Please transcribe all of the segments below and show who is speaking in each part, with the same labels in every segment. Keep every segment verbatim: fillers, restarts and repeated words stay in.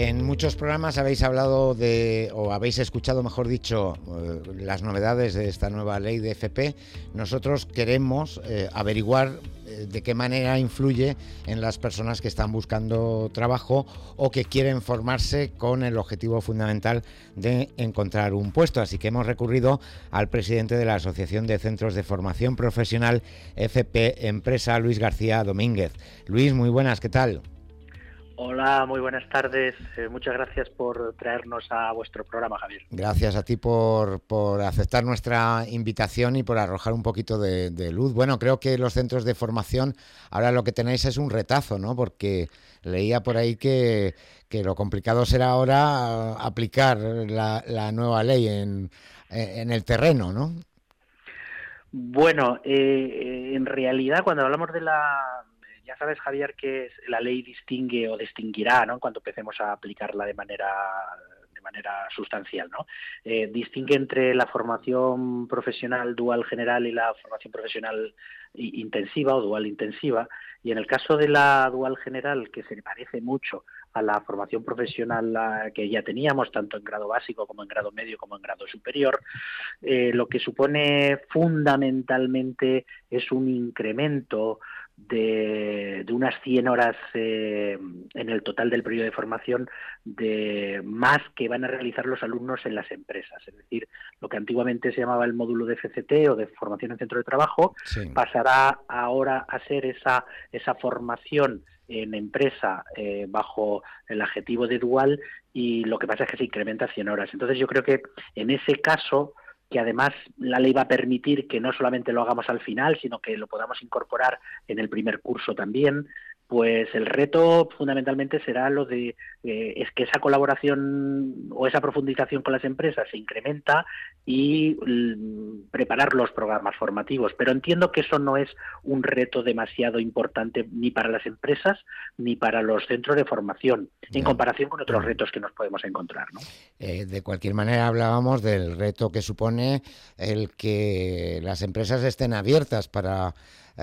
Speaker 1: En muchos programas habéis hablado de, o habéis escuchado, mejor dicho, eh, las novedades de esta nueva ley de F P. Nosotros queremos eh, averiguar eh, de qué manera influye en las personas que están buscando trabajo o que quieren formarse con el objetivo fundamental de encontrar un puesto. Así que hemos recurrido al presidente de la Asociación de Centros de Formación Profesional F P Empresa, Luis García Domínguez. Luis, muy buenas, ¿qué tal?
Speaker 2: Hola, muy buenas tardes. Eh, muchas gracias por traernos a vuestro programa, Javier.
Speaker 1: Gracias a ti por, por aceptar nuestra invitación y por arrojar un poquito de, de luz. Bueno, creo que los centros de formación, ahora lo que tenéis es un retazo, ¿no? Porque leía por ahí que, que lo complicado será ahora aplicar la, la nueva ley en, en el terreno, ¿no?
Speaker 2: Bueno, eh, en realidad cuando hablamos de la... Ya sabes, Javier, que la ley distingue o distinguirá, ¿no?, cuando empecemos a aplicarla de manera de manera sustancial, ¿no? Eh, distingue entre la formación profesional dual general y la formación profesional intensiva o dual intensiva. Y en el caso de la dual general, que se parece mucho a la formación profesional que ya teníamos, tanto en grado básico como en grado medio como en grado superior, eh, lo que supone fundamentalmente es un incremento de, de unas cien horas eh, en el total del periodo de formación de más que van a realizar los alumnos en las empresas. Es decir, lo que antiguamente se llamaba el módulo de F C T o de formación en centro de trabajo, sí, pasará ahora a ser esa, esa formación en empresa eh, bajo el adjetivo de dual, y lo que pasa es que se incrementa cien horas. Entonces yo creo que en ese caso, que además la ley va a permitir que no solamente lo hagamos al final, sino que lo podamos incorporar en el primer curso también, pues el reto fundamentalmente será lo de eh, es que esa colaboración o esa profundización con las empresas se incrementa y mm, preparar los programas formativos. Pero entiendo que eso no es un reto demasiado importante ni para las empresas ni para los centros de formación, en yeah. comparación con otros retos que nos podemos encontrar, ¿no?
Speaker 1: Eh, de cualquier manera, hablábamos del reto que supone el que las empresas estén abiertas para...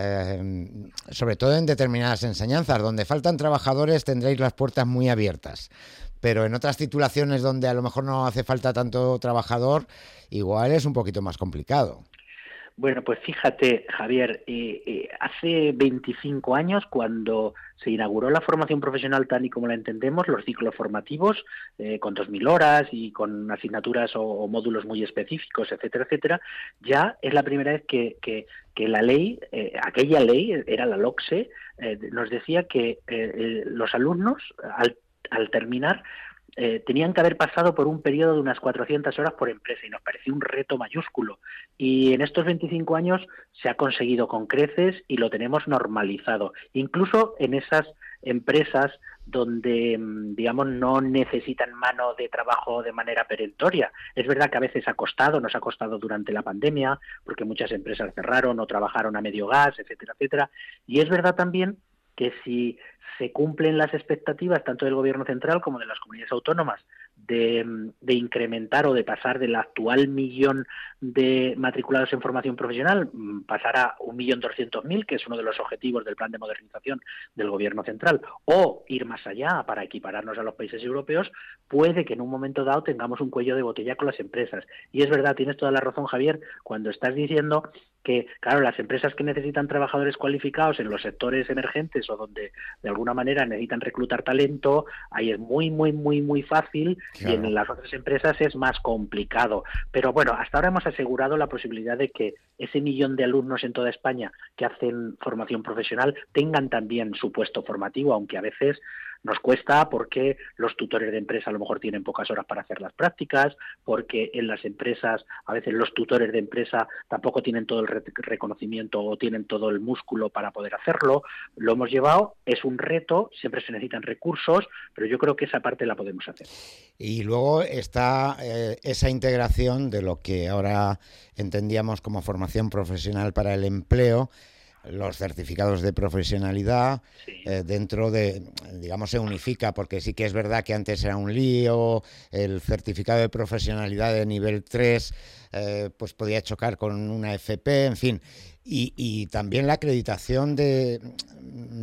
Speaker 1: Eh, sobre todo en determinadas enseñanzas. Donde faltan trabajadores tendréis las puertas muy abiertas, pero en otras titulaciones donde a lo mejor no hace falta tanto trabajador, igual es un poquito más complicado.
Speaker 2: Bueno, pues fíjate, Javier, eh, eh, hace veinticinco años, cuando se inauguró la formación profesional tal y como la entendemos, los ciclos formativos, eh, con dos mil horas y con asignaturas o, o módulos muy específicos, etcétera, etcétera, ya es la primera vez que, que, que la ley, eh, aquella ley, era la LOCSE, eh, nos decía que eh, eh, los alumnos, al, al terminar, Eh, tenían que haber pasado por un periodo de unas cuatrocientas horas por empresa, y nos pareció un reto mayúsculo. Y en estos veinticinco años se ha conseguido con creces y lo tenemos normalizado. Incluso en esas empresas donde, digamos, no necesitan mano de trabajo de manera perentoria. Es verdad que a veces ha costado, nos ha costado durante la pandemia, porque muchas empresas cerraron o trabajaron a medio gas, etcétera, etcétera. Y es verdad también que si se cumplen las expectativas tanto del Gobierno central como de las comunidades autónomas de, de incrementar o de pasar del actual millón de matriculados en formación profesional, pasar a un millón doscientos mil, que es uno de los objetivos del plan de modernización del Gobierno central, o ir más allá para equipararnos a los países europeos, puede que en un momento dado tengamos un cuello de botella con las empresas. Y es verdad, tienes toda la razón, Javier, cuando estás diciendo que, claro, las empresas que necesitan trabajadores cualificados en los sectores emergentes o donde de alguna manera necesitan reclutar talento, ahí es muy, muy, muy, muy fácil, claro. Y en las otras empresas es más complicado. Pero bueno, hasta ahora hemos asegurado la posibilidad de que ese millón de alumnos en toda España que hacen formación profesional tengan también su puesto formativo, aunque a veces nos cuesta porque los tutores de empresa a lo mejor tienen pocas horas para hacer las prácticas, porque en las empresas a veces los tutores de empresa tampoco tienen todo el re- reconocimiento o tienen todo el músculo para poder hacerlo. Lo hemos llevado, es un reto, siempre se necesitan recursos, pero yo creo que esa parte la podemos hacer.
Speaker 1: Y luego está eh, esa integración de lo que ahora entendíamos como formación profesional para el empleo, los certificados de profesionalidad, sí. eh, dentro de, digamos, se unifica, porque sí que es verdad que antes era un lío, el certificado de profesionalidad de nivel tres, eh, pues podía chocar con una F P, en fin, y, y también la acreditación de,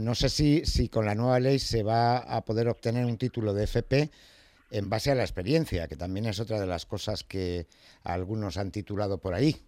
Speaker 1: no sé si, si con la nueva ley se va a poder obtener un título de F P en base a la experiencia, que también es otra de las cosas que algunos han titulado por ahí.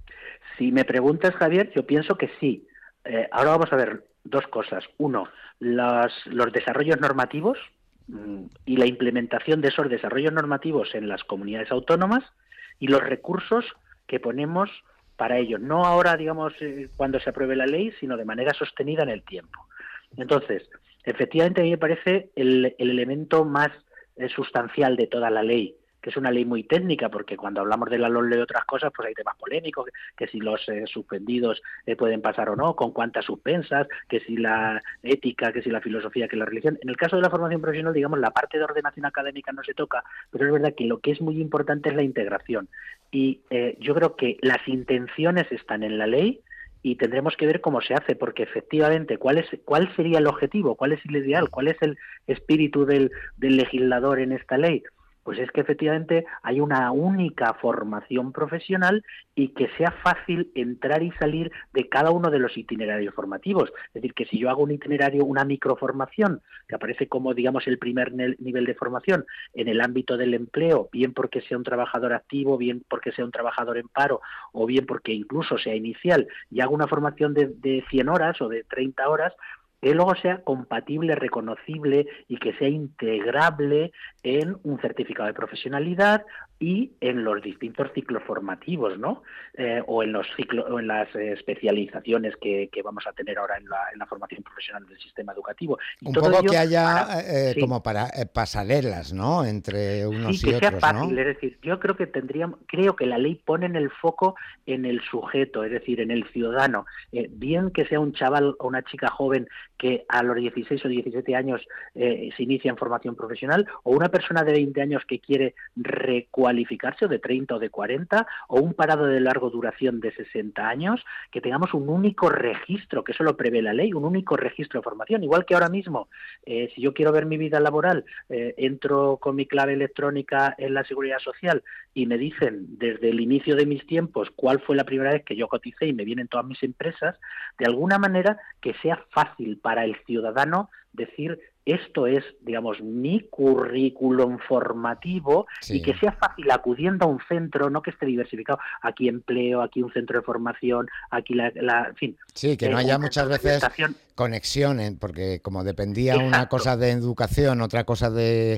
Speaker 2: Si me preguntas, Javier, yo pienso que sí. Eh, ahora vamos a ver dos cosas. Uno, los, los desarrollos normativos mmm, y la implementación de esos desarrollos normativos en las comunidades autónomas y los recursos que ponemos para ello. No ahora, digamos, eh, cuando se apruebe la ley, sino de manera sostenida en el tiempo. Entonces, efectivamente, a mí me parece el, el elemento más eh, sustancial de toda la ley, que es una ley muy técnica, porque cuando hablamos de la LOMLOE y otras cosas, pues hay temas polémicos, que, que si los eh, suspendidos eh, pueden pasar o no, con cuántas suspensas, que si la ética, que si la filosofía, que la religión. En el caso de la formación profesional, digamos, la parte de ordenación académica no se toca, pero es verdad que lo que es muy importante es la integración. Y eh, yo creo que las intenciones están en la ley, y tendremos que ver cómo se hace, porque efectivamente, ¿cuál es cuál sería el objetivo? ¿Cuál es el ideal? ¿Cuál es el espíritu del, del legislador en esta ley? Pues es que efectivamente hay una única formación profesional y que sea fácil entrar y salir de cada uno de los itinerarios formativos. Es decir, que si yo hago un itinerario, una microformación, que aparece como, digamos, el primer nivel de formación en el ámbito del empleo, bien porque sea un trabajador activo, bien porque sea un trabajador en paro, o bien porque incluso sea inicial, y hago una formación de, de cien horas o de treinta horas, que luego sea compatible, reconocible y que sea integrable en un certificado de profesionalidad y en los distintos ciclos formativos, ¿no? Eh, o en los ciclos, o en las eh, especializaciones que, que vamos a tener ahora en la, en la formación profesional del sistema educativo. Y
Speaker 1: un
Speaker 2: todo
Speaker 1: poco
Speaker 2: ello
Speaker 1: que haya
Speaker 2: para,
Speaker 1: eh,
Speaker 2: sí.
Speaker 1: como para eh, pasarelas, ¿no? Entre unos
Speaker 2: sí,
Speaker 1: y
Speaker 2: que
Speaker 1: otros,
Speaker 2: sea fácil,
Speaker 1: ¿no?
Speaker 2: es decir, yo creo que tendríamos, creo que la ley pone en el foco en el sujeto, es decir, en el ciudadano, eh, bien que sea un chaval o una chica joven que a los dieciséis o diecisiete años eh, se inicia en formación profesional, o una persona de veinte años que quiere recualificarse, o de treinta o de cuarenta, o un parado de larga duración de sesenta años, que tengamos un único registro, que eso lo prevé la ley, un único registro de formación. Igual que ahora mismo, eh, si yo quiero ver mi vida laboral, eh, entro con mi clave electrónica en la Seguridad Social y me dicen desde el inicio de mis tiempos cuál fue la primera vez que yo coticé y me vienen todas mis empresas, de alguna manera que sea fácil para el ciudadano decir esto es, digamos, mi currículum formativo, sí. Y que sea fácil acudiendo a un centro, no que esté diversificado, aquí empleo, aquí un centro de formación, aquí la, la en fin.
Speaker 1: Sí, que no
Speaker 2: eh,
Speaker 1: haya muchas veces conexión, porque como dependía Exacto. Una cosa de educación, otra cosa de,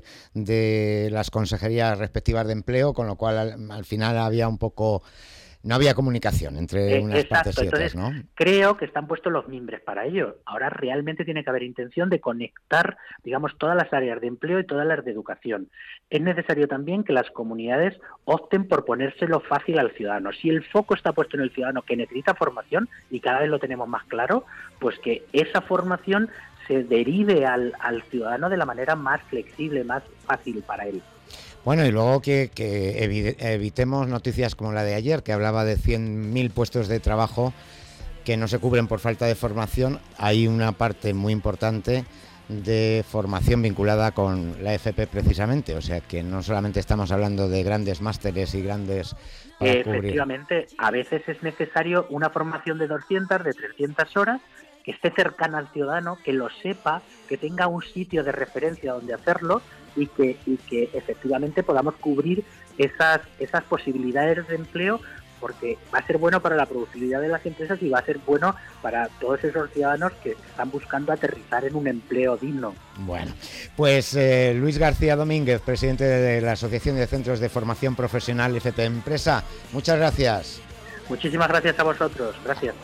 Speaker 1: de las consejerías respectivas de empleo, con lo cual al, al final había un poco... No había comunicación entre unas Exacto. Partes y otras, ¿no?
Speaker 2: Creo que están puestos los mimbres para ello. Ahora realmente tiene que haber intención de conectar, digamos, todas las áreas de empleo y todas las de educación. Es necesario también que las comunidades opten por ponérselo fácil al ciudadano. Si el foco está puesto en el ciudadano que necesita formación, y cada vez lo tenemos más claro, pues que esa formación se derive al, al ciudadano de la manera más flexible, más fácil para él.
Speaker 1: Bueno, y luego que, que evitemos noticias como la de ayer, que hablaba de cien mil puestos de trabajo que no se cubren por falta de formación. Hay una parte muy importante de formación vinculada con la F P precisamente, o sea que no solamente estamos hablando de grandes másteres y grandes...
Speaker 2: Efectivamente, cubrir. A veces es necesario una formación de doscientas, de trescientas horas, que esté cercana al ciudadano, que lo sepa, que tenga un sitio de referencia donde hacerlo, y que y que efectivamente podamos cubrir esas esas posibilidades de empleo, porque va a ser bueno para la productividad de las empresas y va a ser bueno para todos esos ciudadanos que están buscando aterrizar en un empleo digno.
Speaker 1: Bueno, pues eh, Luis García Domínguez, presidente de la Asociación de Centros de Formación Profesional F P Empresa, muchas gracias.
Speaker 2: Muchísimas gracias a vosotros, gracias.